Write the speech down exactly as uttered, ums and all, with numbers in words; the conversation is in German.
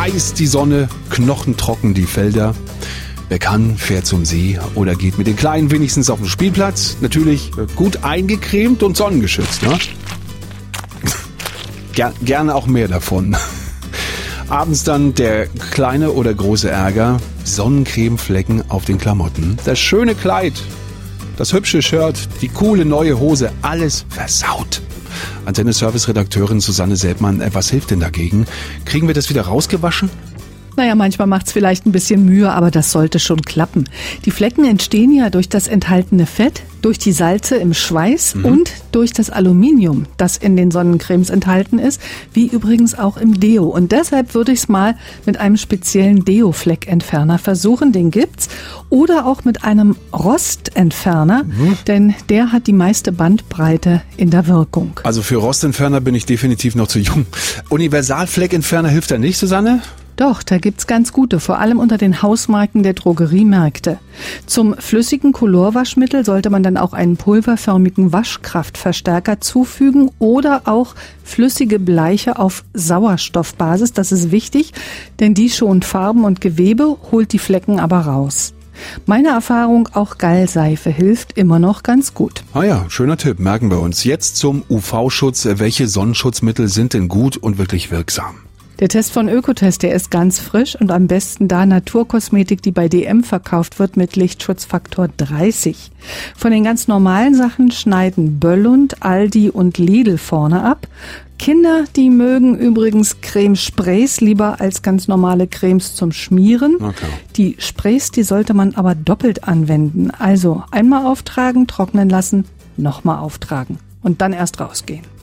heiß die Sonne, knochentrocken die Felder. Wer kann, fährt zum See oder geht mit den Kleinen wenigstens auf den Spielplatz. Natürlich gut eingecremt und sonnengeschützt. Ne? Ger- gerne auch mehr davon. Abends dann der kleine oder große Ärger. Sonnencremeflecken auf den Klamotten. Das schöne Kleid, das hübsche Shirt, die coole neue Hose, alles versaut. Antenne-Service-Redakteurin Susanne Selbmann, was hilft denn dagegen? Kriegen wir das wieder rausgewaschen? Naja, manchmal macht's vielleicht ein bisschen Mühe, aber das sollte schon klappen. Die Flecken entstehen ja durch das enthaltene Fett, durch die Salze im Schweiß mhm. und durch das Aluminium, das in den Sonnencremes enthalten ist, wie übrigens auch im Deo. Und deshalb würde ich es mal mit einem speziellen Deo-Fleckentferner versuchen, den gibt's. Oder auch mit einem Rostentferner, mhm. denn der hat die meiste Bandbreite in der Wirkung. Also für Rostentferner bin ich definitiv noch zu jung. Universalfleckentferner hilft da nicht, Susanne? Doch, da gibt's ganz gute, vor allem unter den Hausmarken der Drogeriemärkte. Zum flüssigen Colorwaschmittel sollte man dann auch einen pulverförmigen Waschkraftverstärker zufügen oder auch flüssige Bleiche auf Sauerstoffbasis. Das ist wichtig, denn die schont Farben und Gewebe, holt die Flecken aber raus. Meine Erfahrung, auch Gallseife hilft immer noch ganz gut. Ah ja, schöner Tipp, merken wir uns. Jetzt zum U V-Schutz. Welche Sonnenschutzmittel sind denn gut und wirklich wirksam? Der Test von Ökotest, der ist ganz frisch und am besten da Naturkosmetik, die bei D M verkauft wird, mit Lichtschutzfaktor dreißig. Von den ganz normalen Sachen schneiden Böllund, Aldi und Lidl vorne ab. Kinder, die mögen übrigens Cremesprays lieber als ganz normale Cremes zum Schmieren. Okay. Die Sprays, die sollte man aber doppelt anwenden. Also einmal auftragen, trocknen lassen, nochmal auftragen und dann erst rausgehen.